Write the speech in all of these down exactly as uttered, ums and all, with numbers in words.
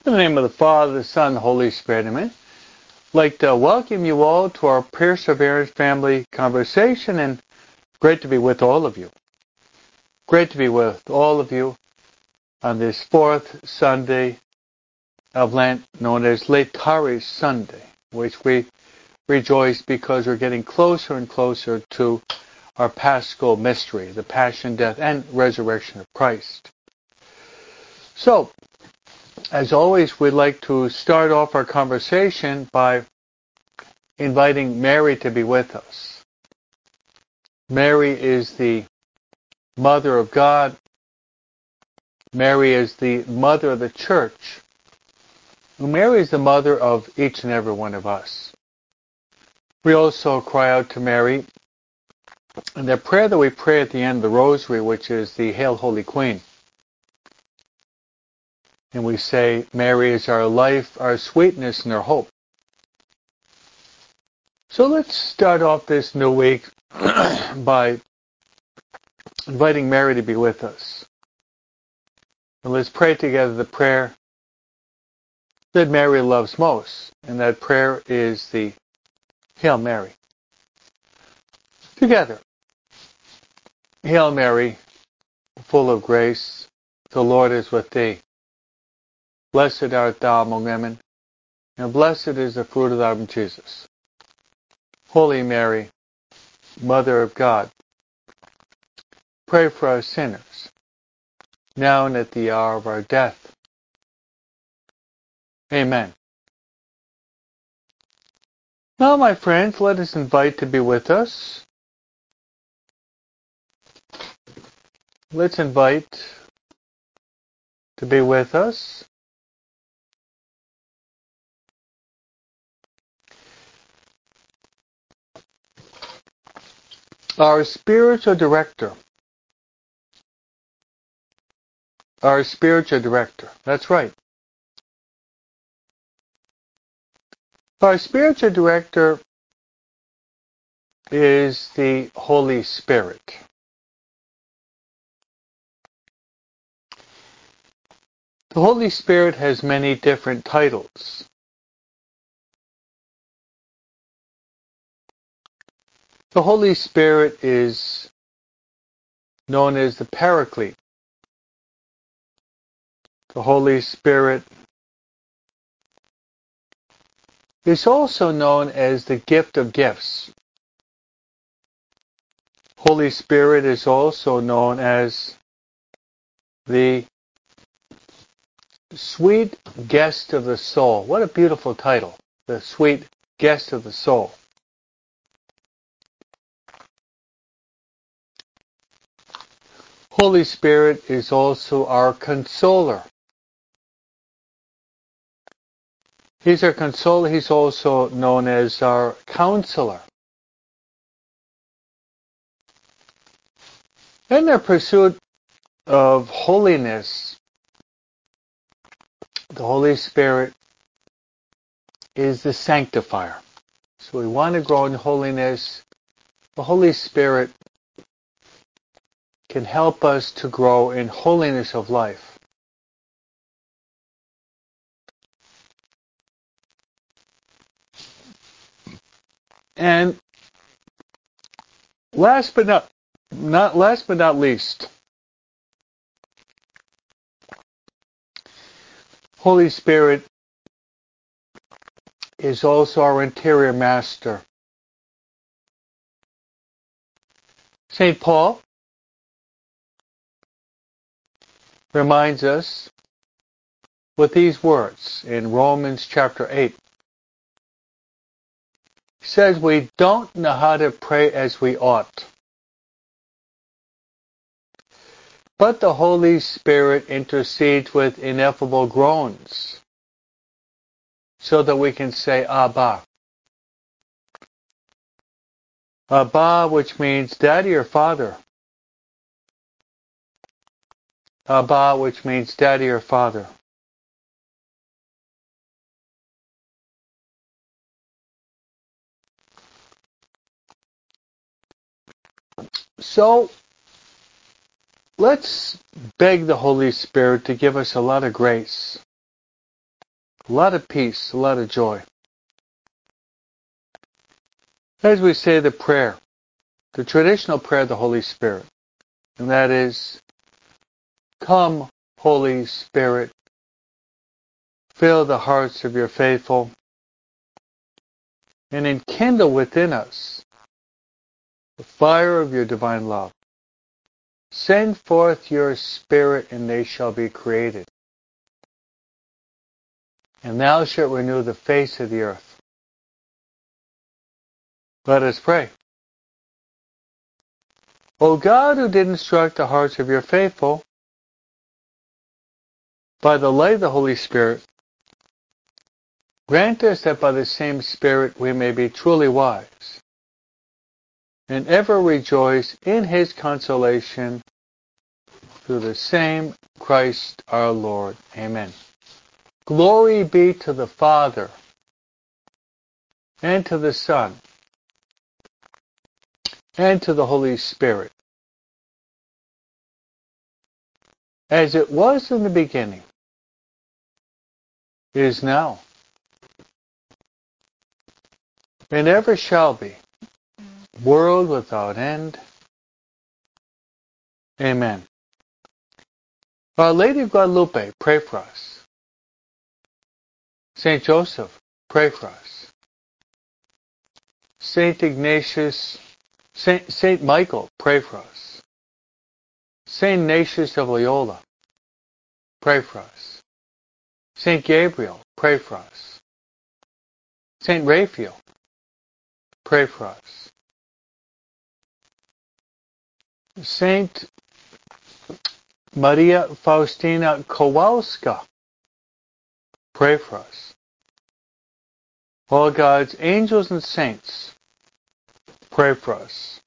In the name of the Father, the Son, the Holy Spirit, amen. I'd like to welcome you all to our Perseverance Family Conversation, and great to be with all of you. Great to be with all of you on this fourth Sunday of Lent, known as Laetare Sunday, which we rejoice because we're getting closer and closer to our Paschal mystery, the Passion, Death, and Resurrection of Christ. So, as always, we'd like to start off our conversation by inviting Mary to be with us. Mary is the Mother of God. Mary is the Mother of the Church. Mary is the Mother of each and every one of us. We also cry out to Mary in the prayer that we pray at the end of the Rosary, which is the Hail, Holy Queen. And we say, Mary is our life, our sweetness, and our hope. So let's start off this new week by inviting Mary to be with us. And let's pray together the prayer that Mary loves most. And that prayer is the Hail Mary. Together. Hail Mary, full of grace, the Lord is with thee. Blessed art thou among women, and blessed is the fruit of thy womb, Jesus. Holy Mary, Mother of God, pray for us sinners, now and at the hour of our death. Amen. Now, my friends, let us invite to be with us. Let's invite to be with us our spiritual director. Our spiritual director. That's right. Our spiritual director is the Holy Spirit. The Holy Spirit has many different titles. The Holy Spirit is known as the Paraclete. The Holy Spirit is also known as the gift of gifts. Holy Spirit is also known as the sweet guest of the soul. What a beautiful title. The sweet guest of the soul. Holy Spirit is also our consoler. He's our consoler. He's also known as our counselor. In their pursuit of holiness, the Holy Spirit is the sanctifier. So we want to grow in holiness. The Holy Spirit can help us to grow in holiness of life. And last but not, not last but not least, Holy Spirit is also our interior master. Saint Paul reminds us with these words in Romans chapter eight. He says we don't know how to pray as we ought, but the Holy Spirit intercedes with ineffable groans so that we can say Abba. Abba, which means daddy or father. Abba, which means daddy or father. So, let's beg the Holy Spirit to give us a lot of grace. A lot of peace, a lot of joy. As we say the prayer, the traditional prayer of the Holy Spirit, and that is, come, Holy Spirit, fill the hearts of your faithful, and enkindle within us the fire of your divine love. Send forth your Spirit, and they shall be created. And thou shalt renew the face of the earth. Let us pray. O God, who did instruct the hearts of your faithful, by the light of the Holy Spirit, grant us that by the same Spirit we may be truly wise, and ever rejoice in his consolation through the same Christ our Lord. Amen. Glory be to the Father, and to the Son, and to the Holy Spirit, as it was in the beginning, is now, and ever shall be, world without end. Amen. Our Lady of Guadalupe, pray for us. Saint Joseph, pray for us. Saint Ignatius, Saint, Saint Michael, pray for us. Saint Ignatius of Loyola, pray for us. Saint Gabriel, pray for us. Saint Raphael, pray for us. Saint Maria Faustina Kowalska, pray for us. All God's angels and saints, pray for us.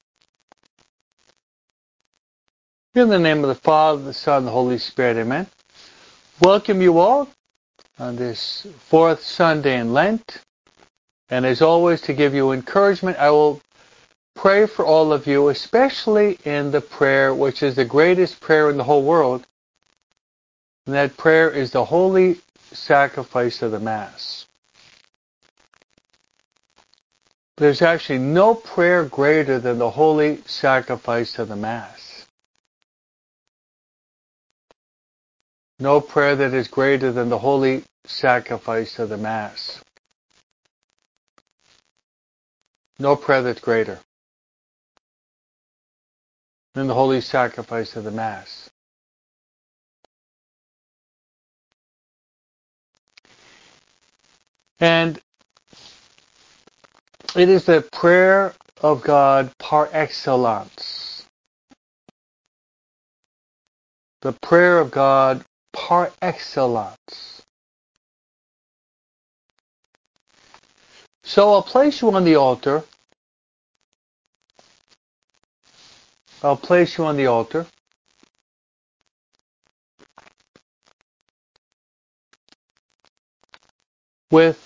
In the name of the Father, the Son, and the Holy Spirit, amen. Welcome you all on this fourth Sunday in Lent. And as always, to give you encouragement, I will pray for all of you, especially in the prayer, which is the greatest prayer in the whole world. And that prayer is the holy sacrifice of the Mass. There's actually no prayer greater than the holy sacrifice of the Mass. No prayer that is greater than the holy sacrifice of the Mass. No prayer that's greater than the holy sacrifice of the Mass. And it is the prayer of God par excellence. The prayer of God par excellence. So I'll place you on the altar. I'll place you on the altar. With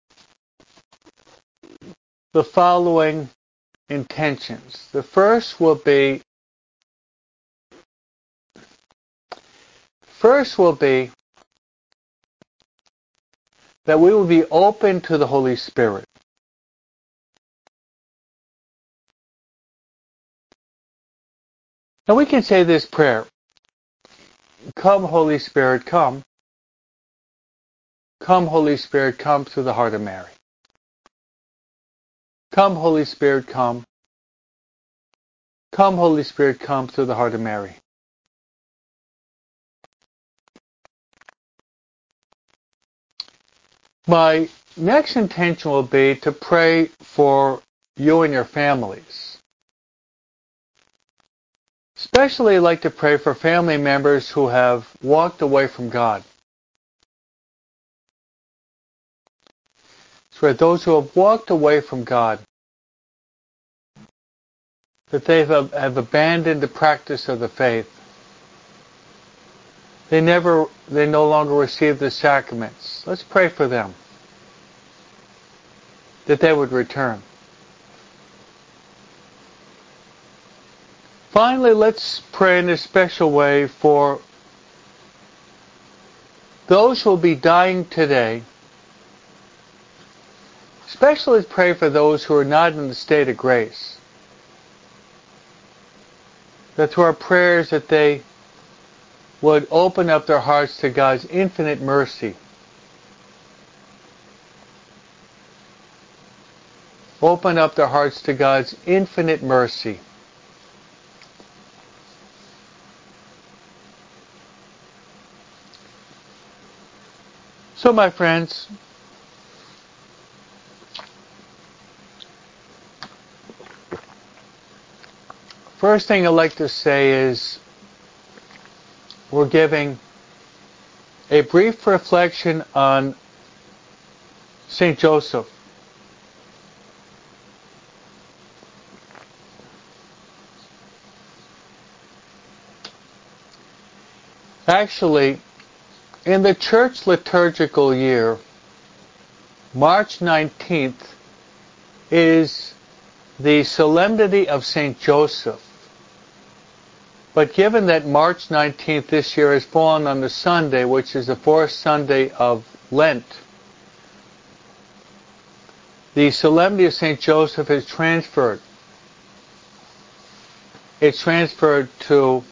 the following intentions. The first will be First will be that we will be open to the Holy Spirit. Now we can say this prayer. Come, Holy Spirit, come. Come, Holy Spirit, come through the heart of Mary. Come, Holy Spirit, come. Come, Holy Spirit, come through the heart of Mary. My next intention will be to pray for you and your families. Especially I'd like to pray for family members who have walked away from God. For those who have walked away from God, that they have, have abandoned the practice of the faith. They never, they no longer receive the sacraments. Let's pray for them, that they would return. Finally, let's pray in a special way for those who will be dying today especially pray for those who are not in the state of grace. That through our prayers that they would open up their hearts to God's infinite mercy. Open up their hearts to God's infinite mercy. So, my friends, first thing I'd like to say is we're giving a brief reflection on Saint Joseph. Actually, in the church liturgical year, March nineteenth is the solemnity of Saint Joseph. But given that March nineteenth this year has fallen on the Sunday, which is the fourth Sunday of Lent, the solemnity of Saint Joseph is transferred. It's transferred to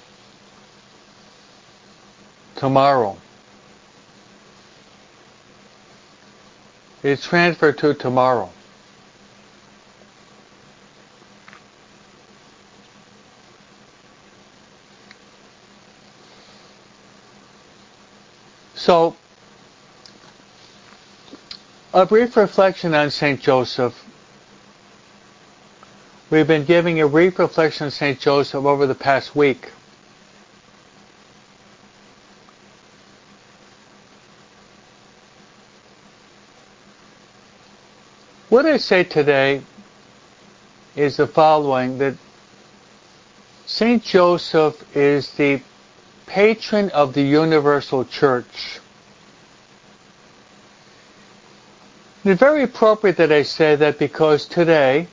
tomorrow. It's transferred to tomorrow. So, a brief reflection on Saint Joseph. We've been giving a brief reflection on Saint Joseph over the past week. What I say today is the following, that Saint Joseph is the patron of the universal church. It's very appropriate that I say that because today,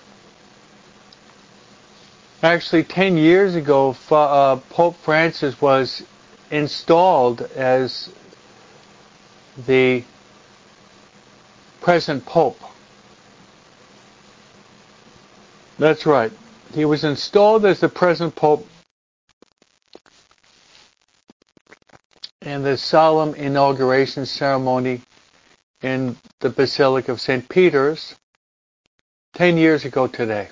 actually ten years ago, uh, Pope Francis was installed as the present Pope. That's right. He was installed as the present Pope in the solemn inauguration ceremony in the Basilica of Saint Peter's ten years ago today.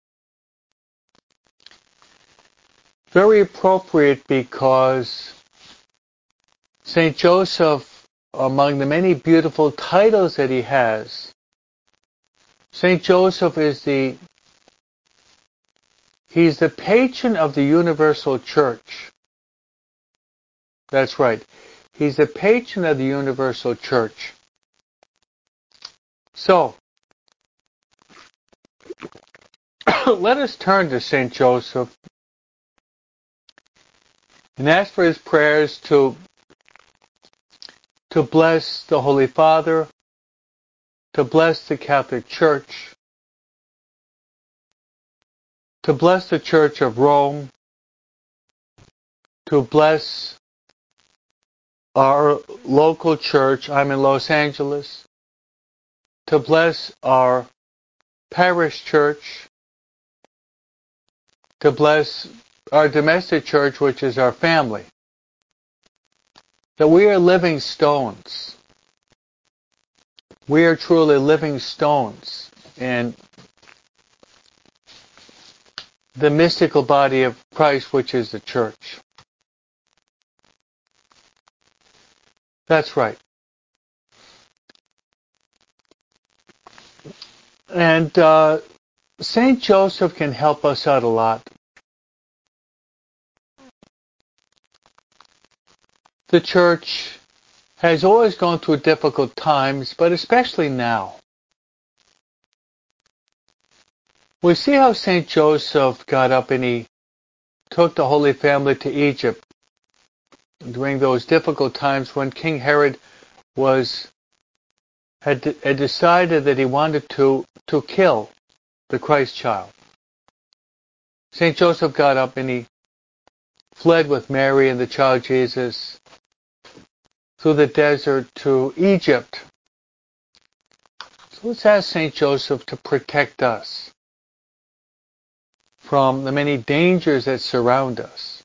Very appropriate because Saint Joseph, among the many beautiful titles that he has, Saint Joseph is the He's the patron of the universal church. That's right. He's the patron of the universal church. So, let us turn to Saint Joseph and ask for his prayers to, to bless the Holy Father, to bless the Catholic Church, to bless the Church of Rome, to bless our local church. I'm in Los Angeles. To bless our parish church, to bless our domestic church, which is our family. That we are living stones. We are truly living stones in the mystical body of Christ, which is the church. That's right. And uh, Saint Joseph can help us out a lot. The church has always gone through difficult times, but especially now. We see how Saint Joseph got up and he took the Holy Family to Egypt during those difficult times when King Herod was had, had decided that he wanted to, to kill the Christ child. Saint Joseph got up and he fled with Mary and the child Jesus through the desert to Egypt So let's ask Saint Joseph to protect us from the many dangers that surround us.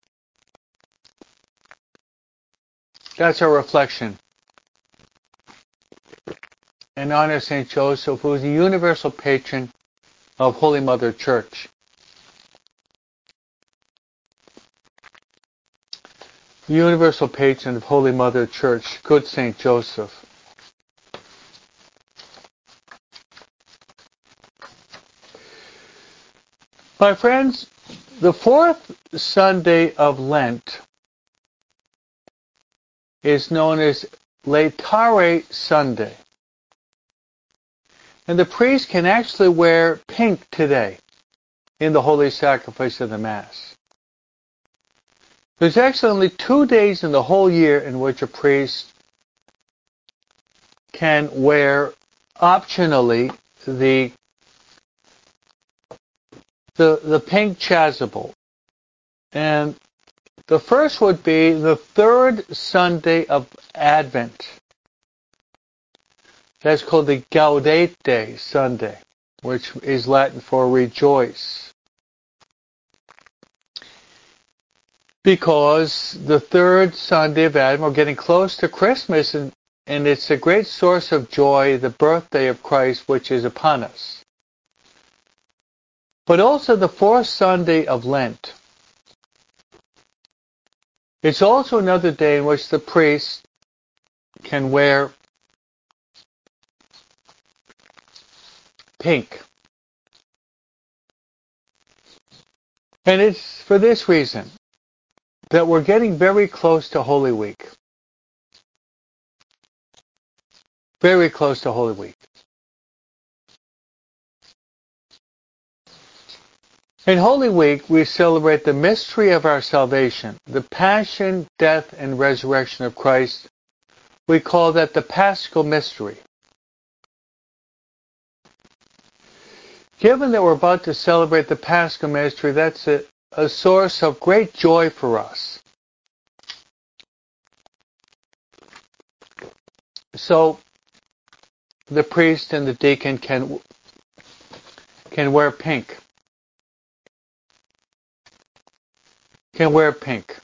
That's our reflection. In honor of Saint Joseph, who is the universal patron of Holy Mother Church. The universal patron of Holy Mother Church, good Saint Joseph. My friends, the fourth Sunday of Lent is known as Laetare Sunday. And the priest can actually wear pink today in the Holy Sacrifice of the Mass. There's actually only two days in the whole year in which a priest can wear optionally the the, the pink chasuble. And the first would be the third Sunday of Advent. That's called the Gaudete Sunday, which is Latin for rejoice. Because the third Sunday of Advent, we're getting close to Christmas, and, and it's a great source of joy, the birthday of Christ, which is upon us. But also the fourth Sunday of Lent. It's also another day in which the priest can wear pink. And it's for this reason that we're getting very close to Holy Week. Very close to Holy Week. In Holy Week, we celebrate the mystery of our salvation, the passion, death, and resurrection of Christ. We call that the Paschal Mystery. Given that we're about to celebrate the Paschal Mystery, that's a, a source of great joy for us. So, the priest and the deacon can, can wear pink. Can wear pink.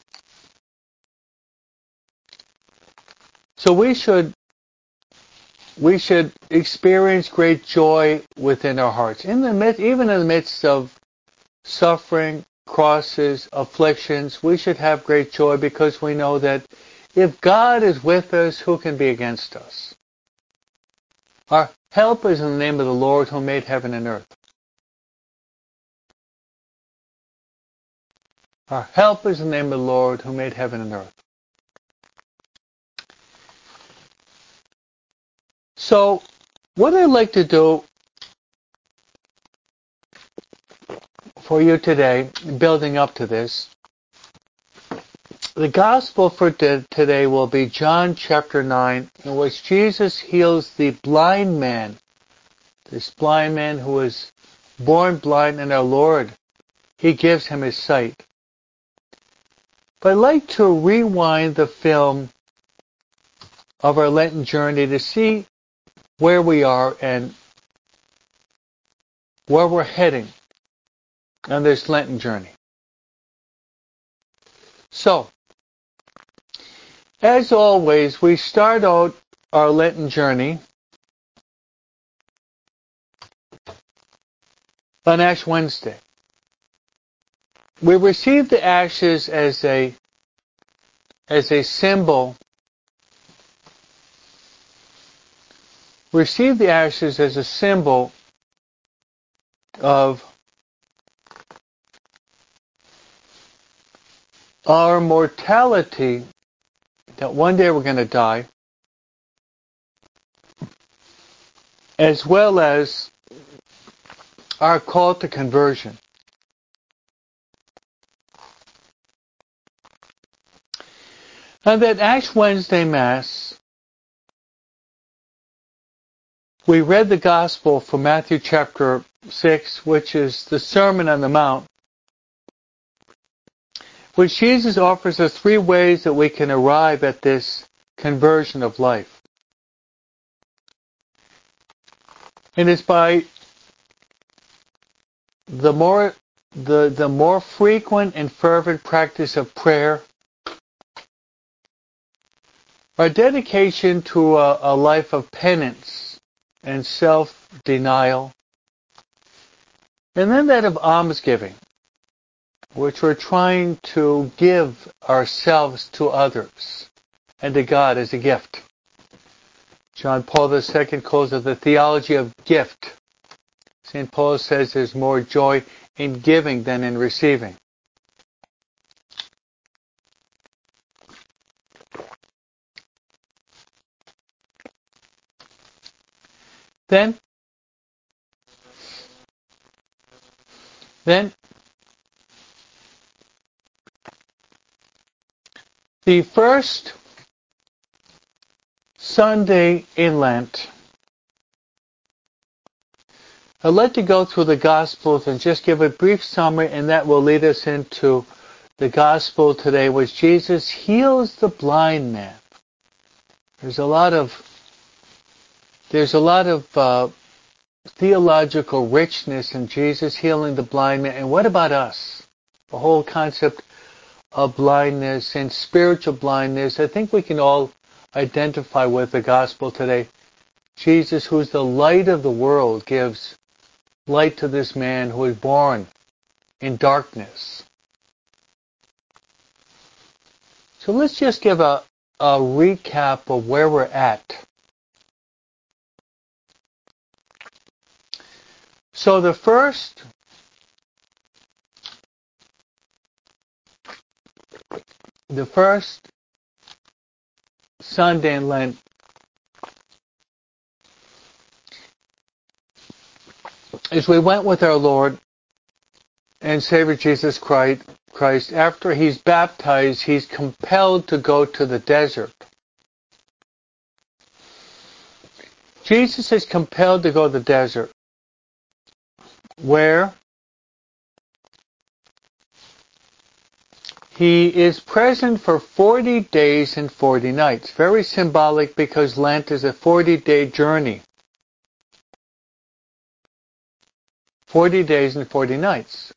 So we should we should experience great joy within our hearts, in the midst, even in the midst of suffering, crosses, afflictions. We should have great joy because we know that if God is with us, who can be against us? Our help is in the name of the Lord who made heaven and earth. Our help is in the name of the Lord who made heaven and earth. So, what I'd like to do for you today, building up to this, the gospel for today will be John chapter nine, in which Jesus heals the blind man, this blind man who was born blind, and our Lord, He gives him his sight. But I'd like to rewind the film of our Lenten journey to see where we are and where we're heading on this Lenten journey. So, as always, we start out our Lenten journey on Ash Wednesday. We receive the ashes as a as a symbol. Receive the ashes as a symbol of our mortality, that one day we're going to die, as well as our call to conversion. And that Ash Wednesday Mass, we read the Gospel from Matthew chapter six, which is the Sermon on the Mount, which Jesus offers us three ways that we can arrive at this conversion of life. And it's by the more the the more frequent and fervent practice of prayer, our dedication to a, a life of penance and self-denial, and then that of almsgiving, which we're trying to give ourselves to others and to God as a gift. John Paul the Second calls it the theology of gift. Saint Paul says there's more joy in giving than in receiving. Then, then, the first Sunday in Lent, I'd like to go through the Gospels and just give a brief summary, and that will lead us into the Gospel today, which Jesus heals the blind man. There's a lot of there's a lot of uh, theological richness in Jesus healing the blind man. And what about us? The whole concept of blindness and spiritual blindness, I think we can all identify with the Gospel today. Jesus, who's the light of the world, gives light to this man who was born in darkness. So let's just give a, a recap of where we're at. So the first the first Sunday in Lent is we went with our Lord and Savior Jesus Christ. Christ, after he's baptized, he's compelled to go to the desert. Jesus is compelled to go to the desert, where he is present for forty days and forty nights. Very symbolic because Lent is a forty-day journey. forty days and forty nights.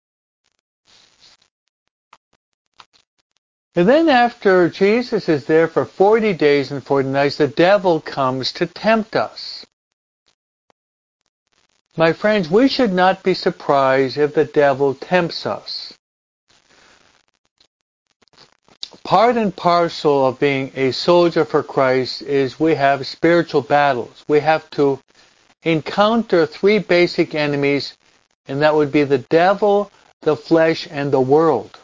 And then after Jesus is there for forty days and forty nights, the devil comes to tempt us. My friends, we should not be surprised if the devil tempts us. Part and parcel of being a soldier for Christ is we have spiritual battles. We have to encounter three basic enemies, and that would be the devil, the flesh, and the world.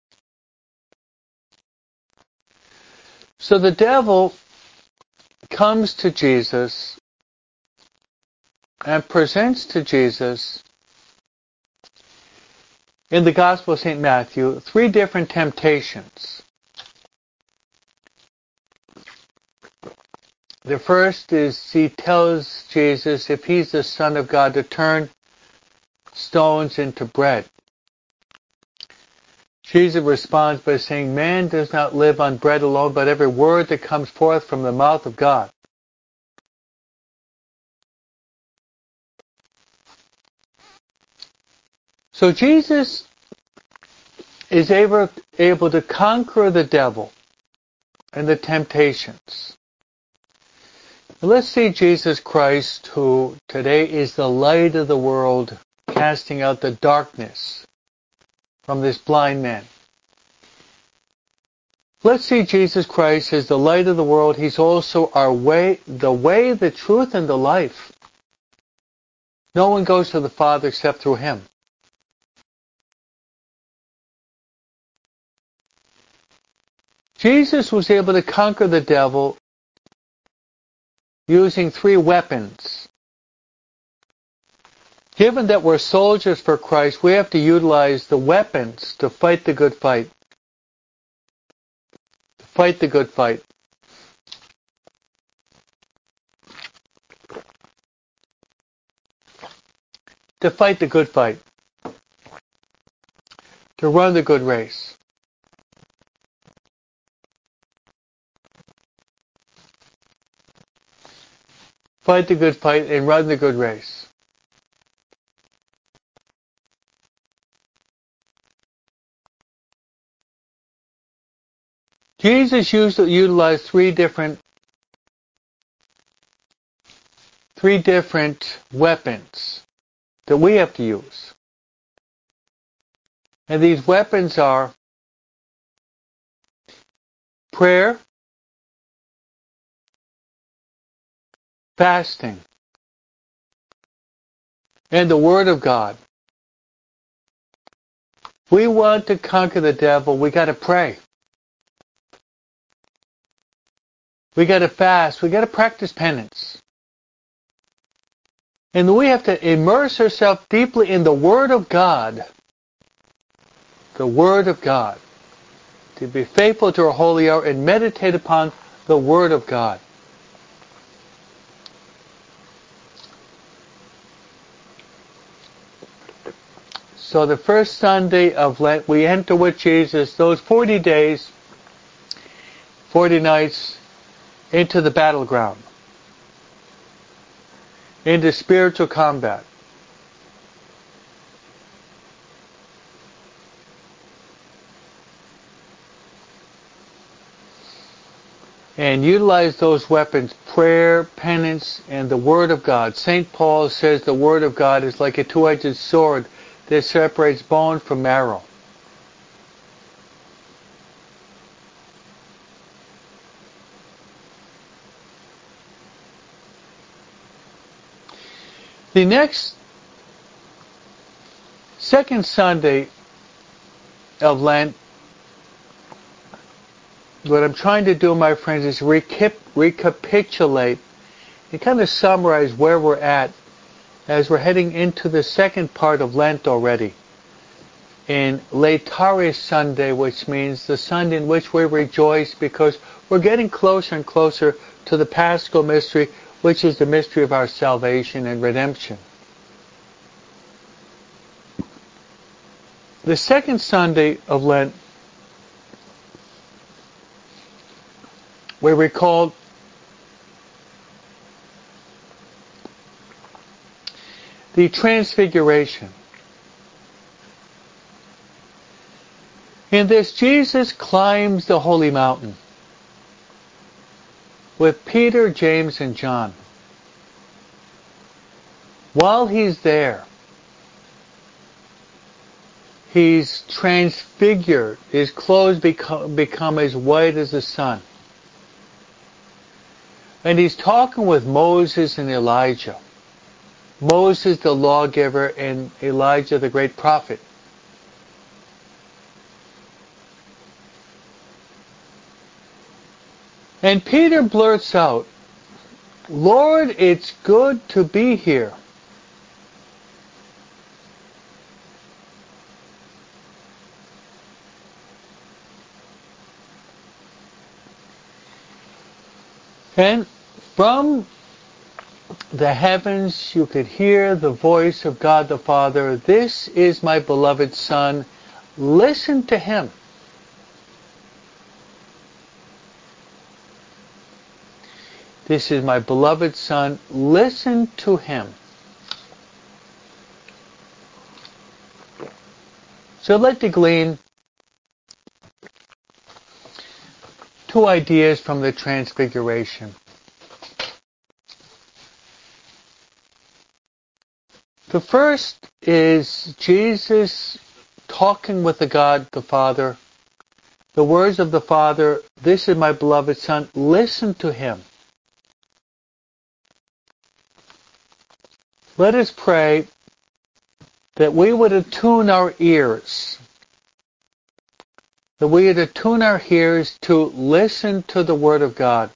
So the devil comes to Jesus and presents to Jesus in the Gospel of Saint Matthew three different temptations. The first is he tells Jesus if he's the Son of God to turn stones into bread. Jesus responds by saying, man does not live on bread alone, but every word that comes forth from the mouth of God. So Jesus is able, able to conquer the devil and the temptations. Let's see Jesus Christ, who today is the light of the world, casting out the darkness from this blind man. Let's see Jesus Christ as the light of the world. He's also our way, the way, the truth, and the life. No one goes to the Father except through him. Jesus was able to conquer the devil using three weapons. Given that we're soldiers for Christ, we have to utilize the weapons to fight the good fight. To fight the good fight. To fight the good fight. To run the good race. fight the good fight, and run the good race. Jesus used utilized three different three different weapons that we have to use. And these weapons are prayer, fasting, and the Word of God. We want to conquer the devil, we got to pray. We got to fast. We got to practice penance. And we have to immerse ourselves deeply in the Word of God. The Word of God. To be faithful to our holy hour and meditate upon the Word of God. So the first Sunday of Lent, we enter with Jesus those forty days, forty nights, into the battleground, into spiritual combat. And utilize those weapons, prayer, penance, and the Word of God. Saint Paul says the Word of God is like a two-edged sword that separates bone from marrow. The next, second Sunday of Lent, what I'm trying to do, my friends, is recap- recapitulate and kind of summarize where we're at as we're heading into the second part of Lent already. In Laetaris Sunday, which means the Sunday in which we rejoice because we're getting closer and closer to the Paschal mystery, which is the mystery of our salvation and redemption. The second Sunday of Lent, we recall the Transfiguration. In this, Jesus climbs the holy mountain with Peter, James, and John. While he's there, he's transfigured. His clothes become, become as white as the sun. And he's talking with Moses and Elijah. Moses the lawgiver and Elijah the great prophet. And Peter blurts out, "Lord, it's good to be here." And from the heavens you could hear the voice of God the Father, "This is my beloved Son, listen to him." This is my beloved Son, listen to him. So I'd like to glean two ideas from the Transfiguration. The first is Jesus talking with the God the Father. The words of the Father, "This is my beloved Son, listen to him." Let us pray that we would attune our ears, that we would attune our ears to listen to the Word of God.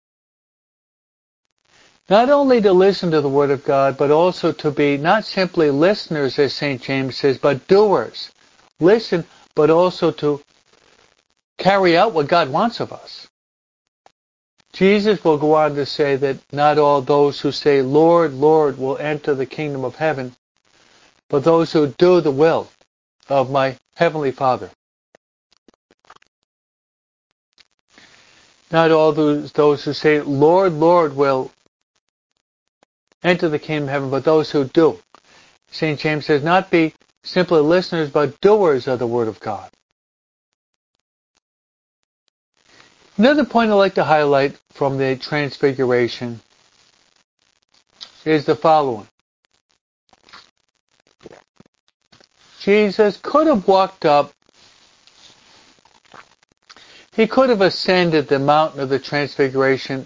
Not only to listen to the Word of God, but also to be not simply listeners, as Saint James says, but doers. Listen, but also to carry out what God wants of us. Jesus will go on to say that not all those who say, "Lord, Lord," will enter the kingdom of heaven, but those who do the will of my heavenly Father. Not all those, those who say, "Lord, Lord," will enter the kingdom of heaven, but those who do. Saint James says, not be simply listeners, but doers of the word of God. Another point I'd like to highlight from the Transfiguration is the following. Jesus could have walked up, he could have ascended the mountain of the Transfiguration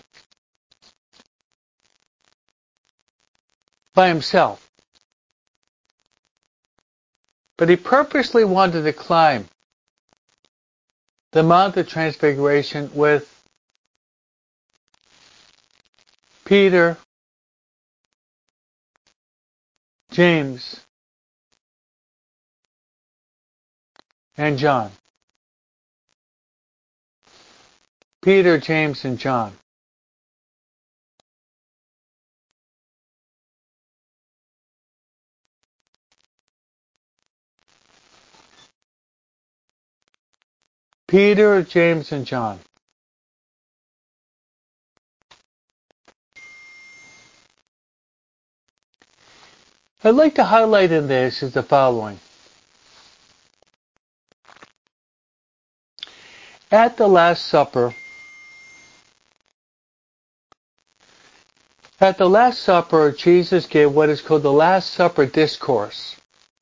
by himself. But he purposely wanted to climb the Mount of Transfiguration with Peter, James, and John. Peter, James, and John. Peter, James, and John. I'd like to highlight in this is the following. At the Last Supper, at the Last Supper, Jesus gave what is called the Last Supper Discourse.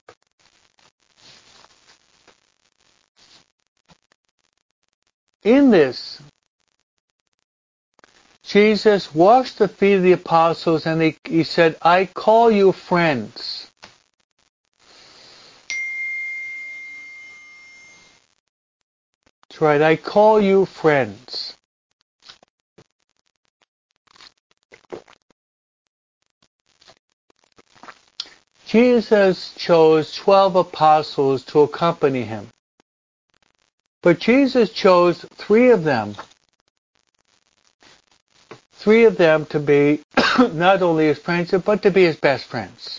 In this, Jesus washed the feet of the apostles and he, he said, I call you friends. That's right, I call you friends. Jesus chose twelve apostles to accompany him. But Jesus chose three of them, three of them to be not only his friends, but to be his best friends.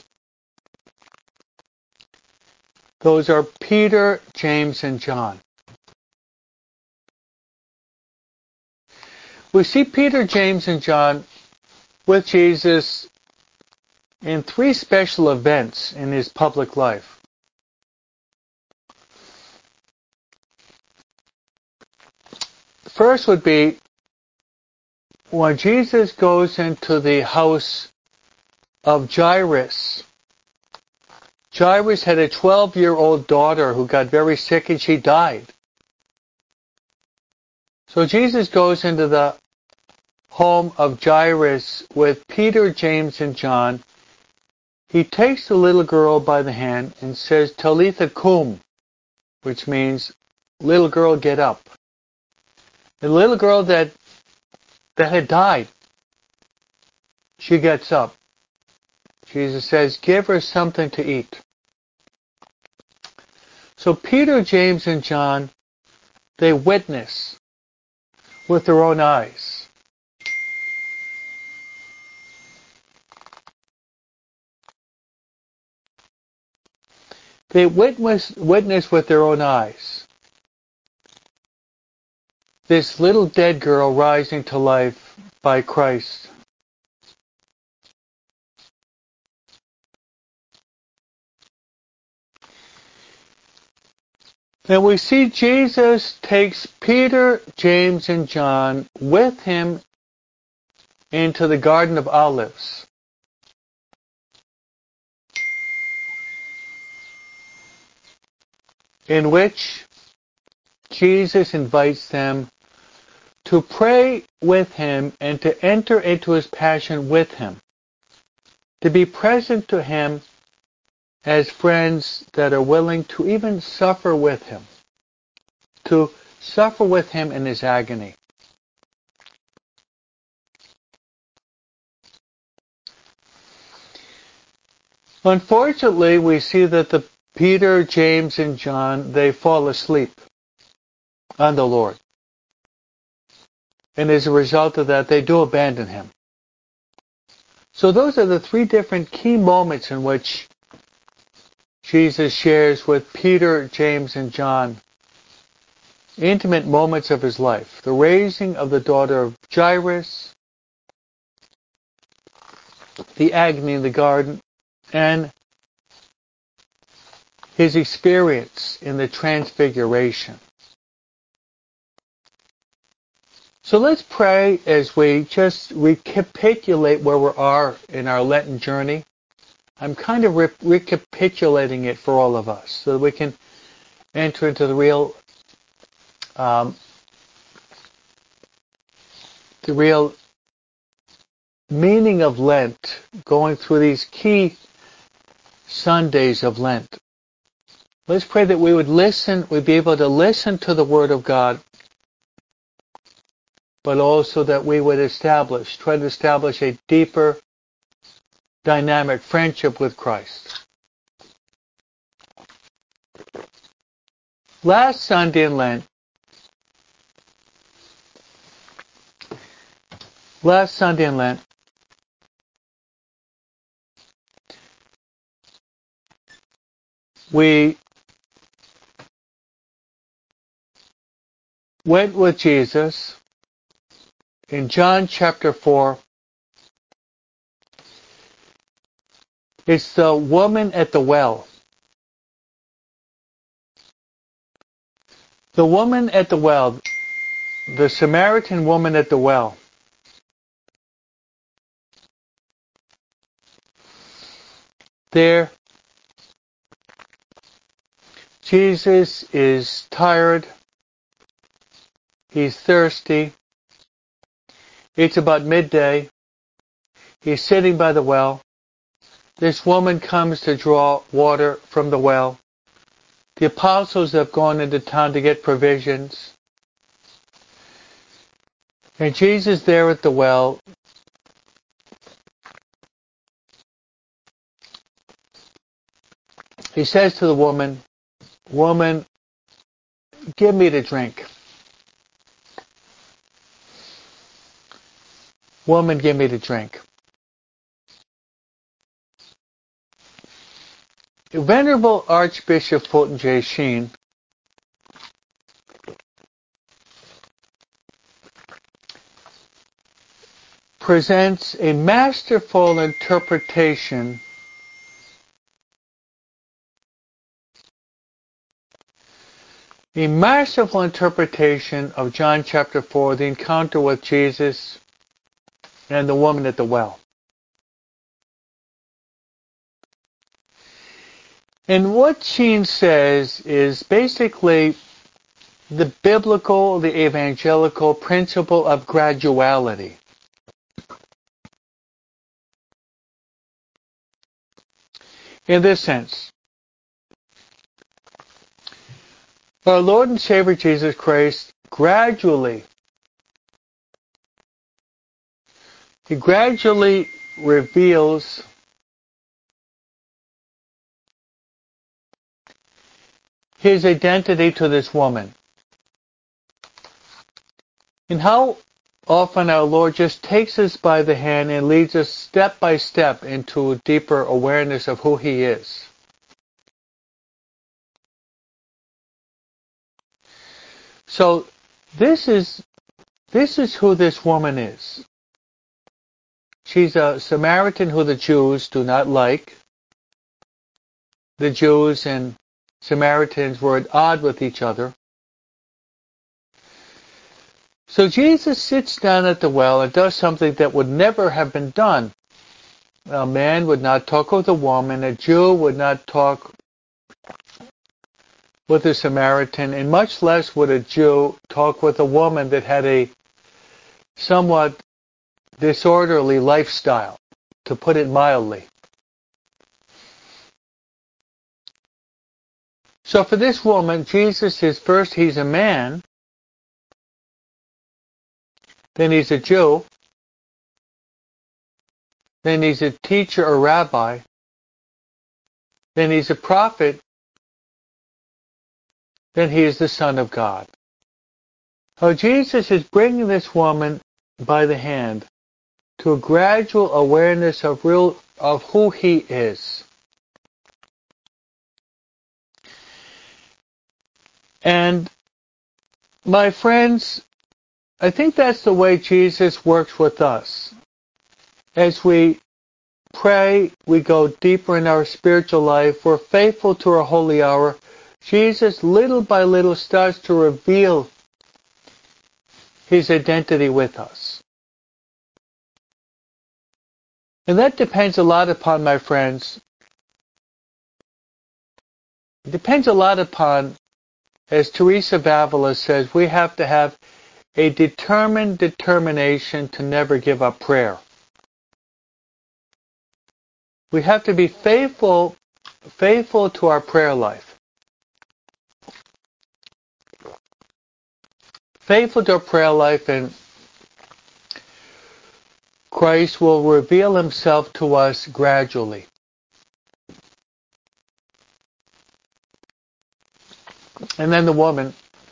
Those are Peter, James, and John. We see Peter, James, and John with Jesus in three special events in his public life. The first would be when Jesus goes into the house of Jairus. Jairus had a twelve-year-old daughter who got very sick and she died. So Jesus goes into the home of Jairus with Peter, James, and John. He takes the little girl by the hand and says, Talitha cum, which means, little girl, get up. The little girl that that had died, she gets up. Jesus says, give her something to eat. So Peter, James, and John, they witness with their own eyes. They witness, witness with their own eyes this little dead girl rising to life by Christ. And we see Jesus takes Peter, James, and John with him into the Garden of Olives. In which Jesus invites them to pray with him and to enter into his passion with him. To be present to him as friends that are willing to even suffer with him. To suffer with him in his agony. Unfortunately, we see that the Peter, James, and John, they fall asleep on the Lord. And as a result of that, they do abandon him. So those are the three different key moments in which Jesus shares with Peter, James, and John intimate moments of his life. The raising of the daughter of Jairus, the agony in the garden, and his experience in the transfiguration. So let's pray as we just recapitulate where we are in our Lenten journey. I'm kind of re- recapitulating it for all of us so that we can enter into the real um, the real meaning of Lent, going through these key Sundays of Lent. Let's pray that we would listen, we'd be able to listen to the Word of God, but also that we would establish, try to establish a deeper, dynamic friendship with Christ. Last Sunday in Lent, last Sunday in Lent, we went with Jesus in John chapter four. It's the woman at the well. The woman at the well, the Samaritan woman at the well. There, Jesus is tired. He's thirsty. It's about midday. He's sitting by the well. This woman comes to draw water from the well. The apostles have gone into town to get provisions. And Jesus there at the well, he says to the woman, "Woman, give me to drink. Woman, give me to drink." Venerable Archbishop Fulton J. Sheen presents a masterful interpretation a masterful interpretation of John chapter four, the encounter with Jesus and the woman at the well. And what Sheen says is basically the biblical, the evangelical principle of graduality. In this sense, our Lord and Savior Jesus Christ gradually, He gradually reveals His identity to this woman. And how often our Lord just takes us by the hand and leads us step by step into a deeper awareness of who He is. So this is this is who this woman is. She's a Samaritan who the Jews do not like. The Jews and Samaritans were at odds with each other. So Jesus sits down at the well and does something that would never have been done. A man would not talk with a woman. A Jew would not talk with a Samaritan. And much less would a Jew talk with a woman that had a somewhat disorderly lifestyle, to put it mildly. So for this woman, Jesus is first, he's a man. Then he's a Jew. Then he's a teacher or rabbi. Then he's a prophet. Then he is the Son of God. So Jesus is bringing this woman by the hand to a gradual awareness of real of who he is. And my friends, I think that's the way Jesus works with us. As we pray, we go deeper in our spiritual life, we're faithful to our holy hour, Jesus little by little starts to reveal his identity with us. And that depends a lot upon, my friends, it depends a lot upon, as Teresa of Avila says, we have to have a determined determination to never give up prayer. We have to be faithful, faithful to our prayer life. Faithful to our prayer life, and Christ will reveal himself to us gradually. And then the woman,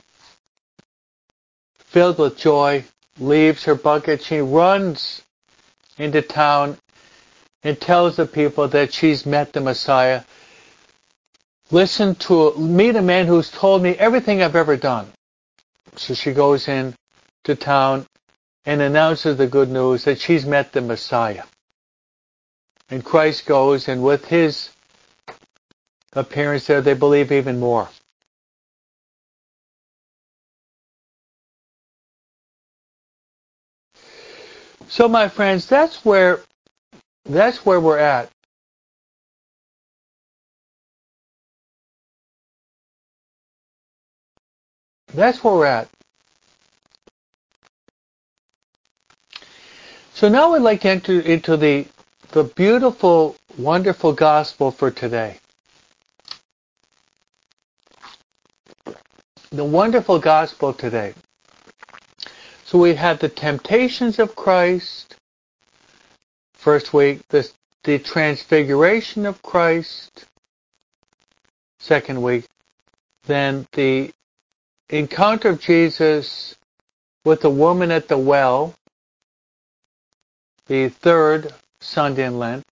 filled with joy, leaves her bucket. She runs into town and tells the people that she's met the Messiah. Listen to, meet a man who's told me everything I've ever done. So she goes in to town and announces the good news that she's met the Messiah. And Christ goes, and with his appearance there, they believe even more. So, my friends, that's where that's where we're at. That's where we're at. So now I'd like to enter into the the beautiful, wonderful gospel for today. The wonderful gospel today. So we had the temptations of Christ. First week, the, the transfiguration of Christ. Second week, then the encounter of Jesus with the woman at the well. The third Sunday in Lent.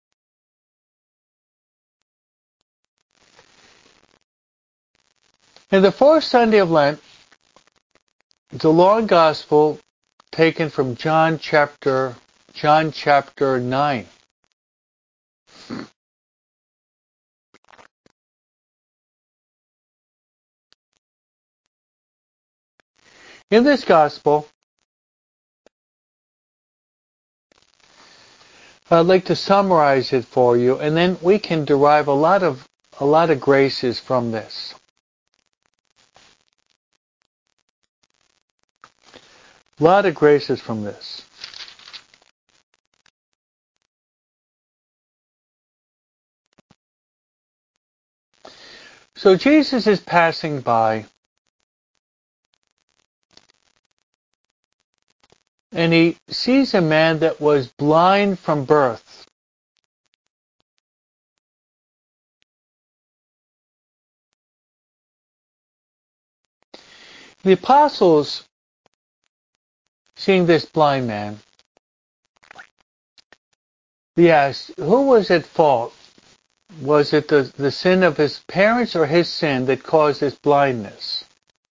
And the fourth Sunday of Lent, it's a long gospel taken from John chapter John chapter nine. In this gospel, I'd like to summarize it for you, and then we can derive a lot of a lot of graces from this. A lot of graces from this. So Jesus is passing by, and he sees a man that was blind from birth. The apostles, seeing this blind man, they asked, who was at fault? Was it the, the sin of his parents or his sin that caused his blindness?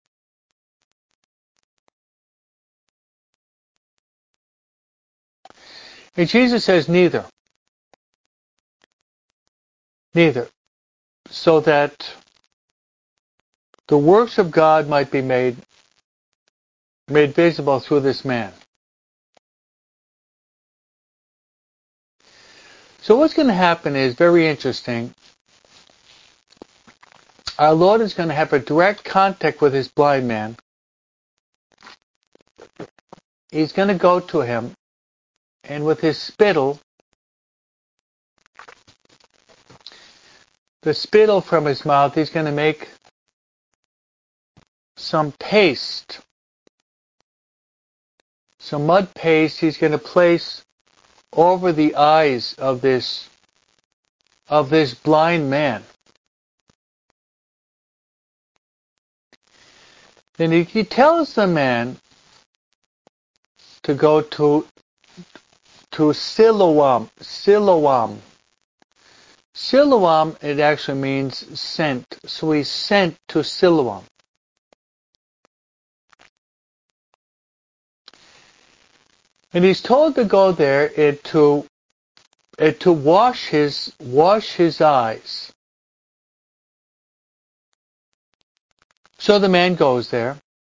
And Jesus says neither. Neither. So that the works of God might be made, made visible through this man. So what's going to happen is very interesting. Our Lord is going to have a direct contact with his blind man. He's going to go to him, and with his spittle, the spittle from his mouth, he's going to make some paste, some mud paste he's going to place over the eyes of this of this blind man. Then he, he tells the man to go to to Siloam. Siloam. Siloam, it actually means sent. So he's sent to Siloam. And he's told to go there and to uh, to wash his wash his eyes. So the man goes there.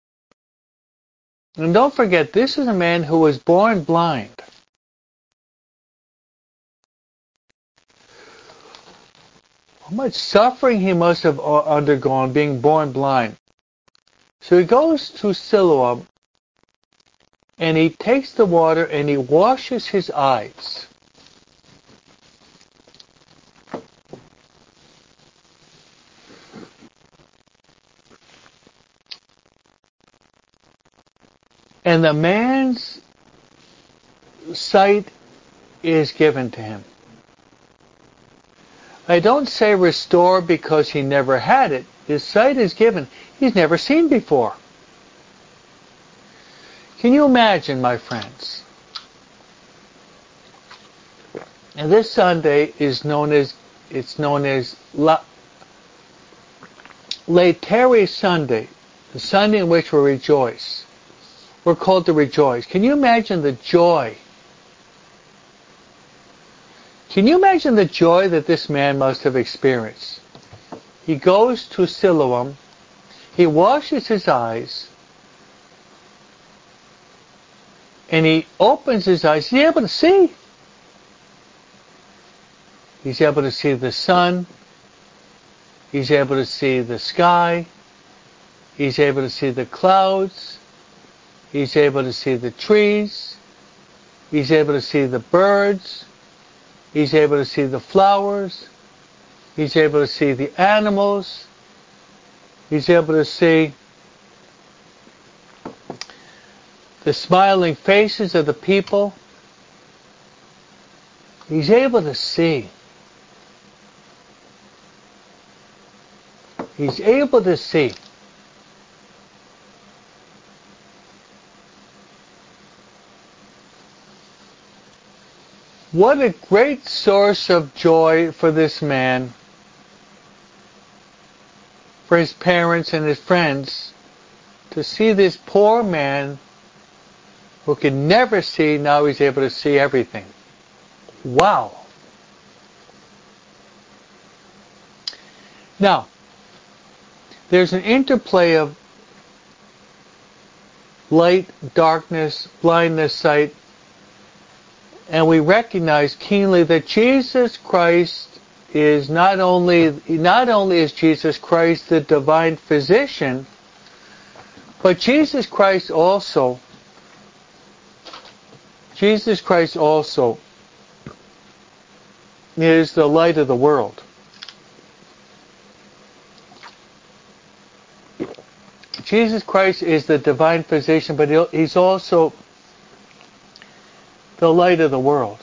And don't forget, this is a man who was born blind. How much suffering he must have undergone being born blind. So he goes to Siloam, and he takes the water and he washes his eyes. And the man's sight is given to him. I don't say restore because he never had it. His sight is given. He's never seen before. Can you imagine, my friends? And this Sunday is known as, it's known as La, Laetare Sunday, the Sunday in which we rejoice. We're called to rejoice. Can you imagine the joy? Can you imagine the joy that this man must have experienced? He goes to Siloam, he washes his eyes, and he opens his eyes. He's able to see. He's able to see the sun. He's able to see the sky. He's able to see the clouds. He's able to see the trees. He's able to see the birds. He's able to see the flowers. He's able to see the animals. He's able to see the smiling faces of the people. He's able to see. He's able to see. What a great source of joy for this man, for his parents and his friends, to see this poor man who could never see, now he's able to see everything. Wow. Now, there's an interplay of light, darkness, blindness, sight, and we recognize keenly that Jesus Christ is not only, not only is Jesus Christ the divine physician, but Jesus Christ also, Jesus Christ also is the light of the world. Jesus Christ is the divine physician, but he's also the light of the world.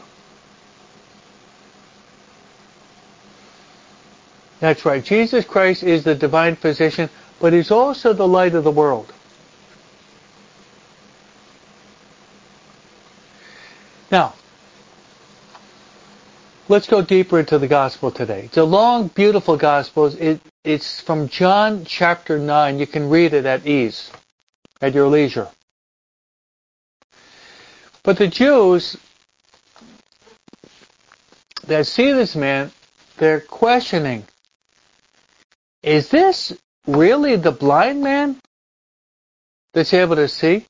That's right. Jesus Christ is the divine physician, but he's also the light of the world. Now, let's go deeper into the gospel today. It's a long, beautiful gospel. It, it's from John chapter nine. You can read it at ease, at your leisure. But the Jews that see this man, they're questioning, is this really the blind man that's able to see?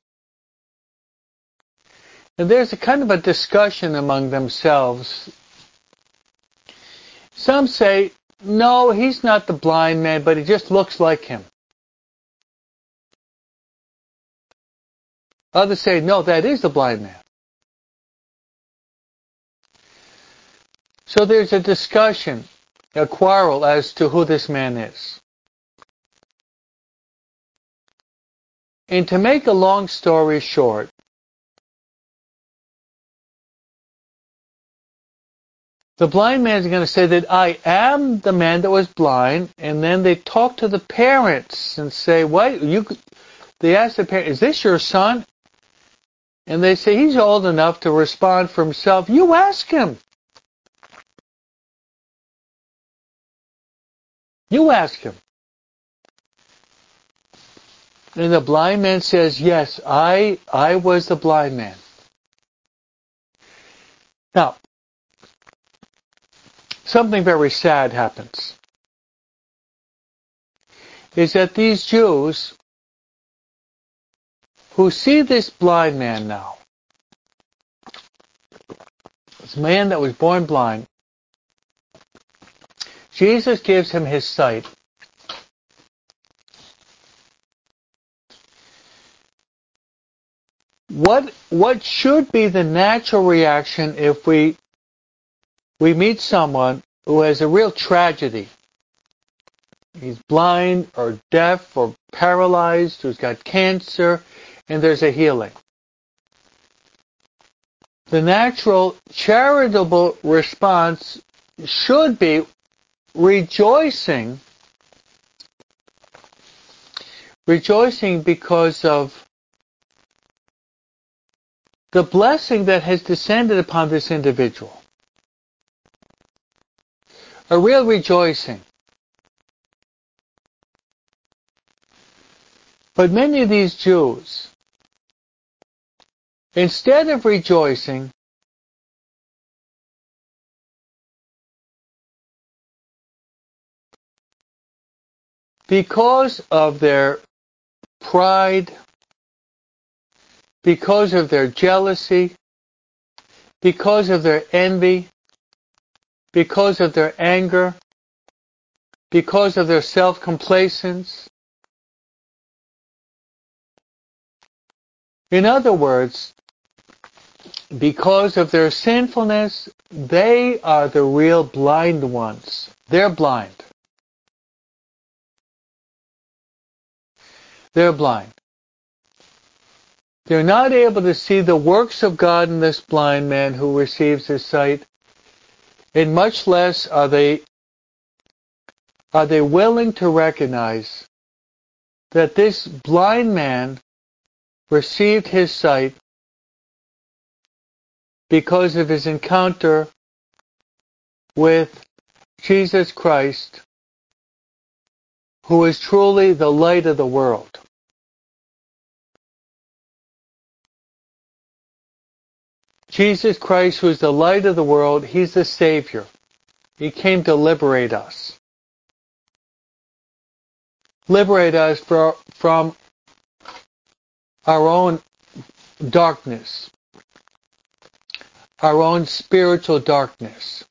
And there's a kind of a discussion among themselves. Some say, no, he's not the blind man, but he just looks like him. Others say, no, that is the blind man. So there's a discussion, a quarrel as to who this man is. And to make a long story short, the blind man is going to say that I am the man that was blind, and then they talk to the parents and say, "What you?" They ask the parent, "Is this your son?" And they say he's old enough to respond for himself. You ask him. You ask him. And the blind man says, "Yes, I I was the blind man." Now, something very sad happens. Is that these Jews who see this blind man now, this man that was born blind, Jesus gives him his sight. What what should be the natural reaction if we we meet someone who has a real tragedy? He's blind or deaf or paralyzed, who's got cancer, and there's a healing. The natural charitable response should be rejoicing, rejoicing because of the blessing that has descended upon this individual. A real rejoicing. But many of these Jews, instead of rejoicing, because of their pride, because of their jealousy, because of their envy, because of their anger, because of their self-complacence. In other words, because of their sinfulness, they are the real blind ones. They're blind. They're blind. They're not able to see the works of God in this blind man who receives his sight, and much less are they are they willing to recognize that this blind man received his sight because of his encounter with Jesus Christ, who is truly the light of the world. Jesus Christ, who is the light of the world, He's the Savior. He came to liberate us. Liberate us for, from our own darkness, our own spiritual darkness.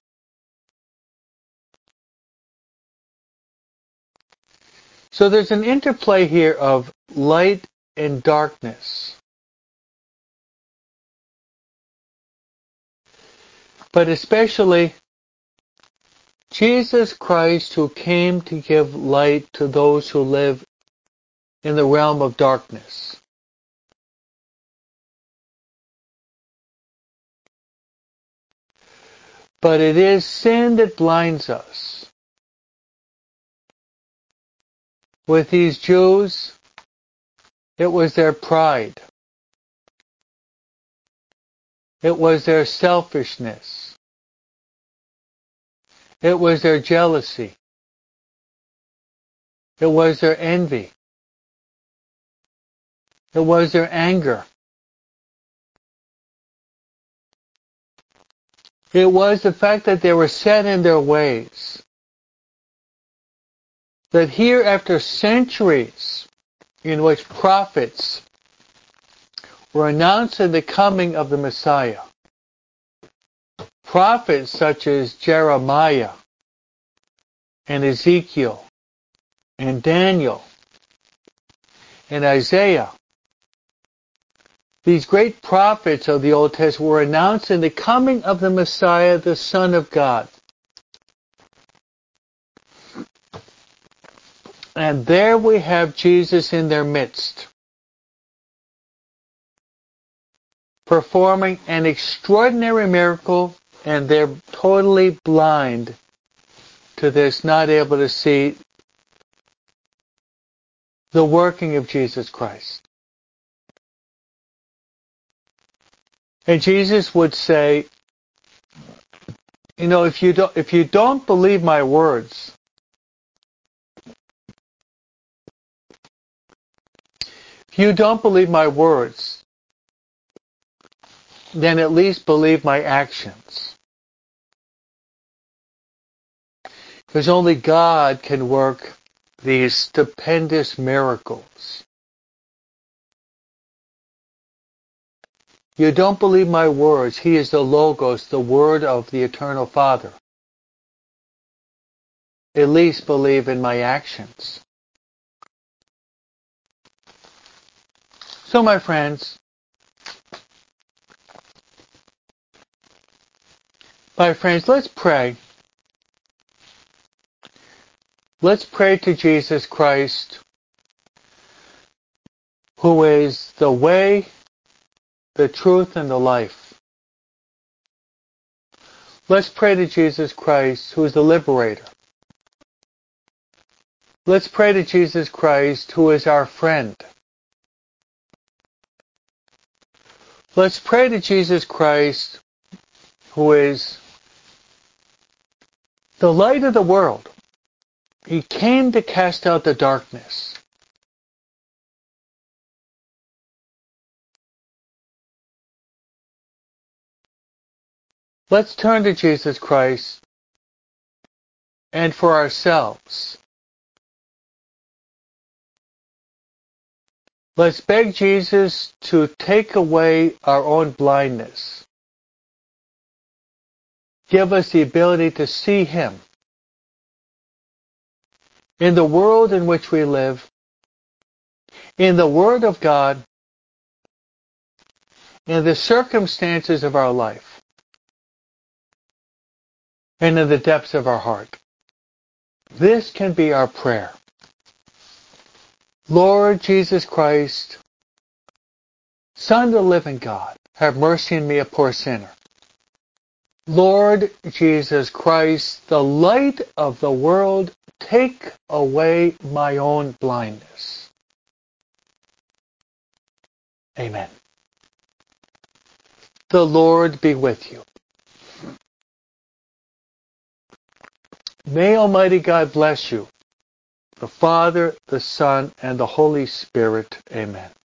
So there's an interplay here of light and darkness. But especially Jesus Christ, who came to give light to those who live in the realm of darkness. But it is sin that blinds us. With these Jews, it was their pride. It was their selfishness. It was their jealousy. It was their envy. It was their anger. It was the fact that they were set in their ways. That here, after centuries in which prophets were announcing the coming of the Messiah, prophets such as Jeremiah and Ezekiel and Daniel and Isaiah, these great prophets of the Old Testament were announcing the coming of the Messiah, the Son of God. And there we have Jesus in their midst, performing an extraordinary miracle, and they're totally blind to this, not able to see the working of Jesus Christ. And Jesus would say, you know, if you don't, if you don't believe my words, if you don't believe my words, then at least believe my actions. Because only God can work these stupendous miracles. You don't believe my words. He is the Logos, the Word of the Eternal Father. At least believe in my actions. So, my friends, my friends, let's pray. Let's pray to Jesus Christ, who is the way, the truth, and the life. Let's pray to Jesus Christ, who is the liberator. Let's pray to Jesus Christ, who is our friend. Let's pray to Jesus Christ, who is the light of the world. He came to cast out the darkness. Let's turn to Jesus Christ and for ourselves. Let's beg Jesus to take away our own blindness. Give us the ability to see Him in the world in which we live, in the Word of God, in the circumstances of our life, and in the depths of our heart. This can be our prayer. Lord Jesus Christ, Son of the living God, have mercy on me, a poor sinner. Lord Jesus Christ, the light of the world, take away my own blindness. Amen. The Lord be with you. May Almighty God bless you, the Father, the Son, and the Holy Spirit. Amen.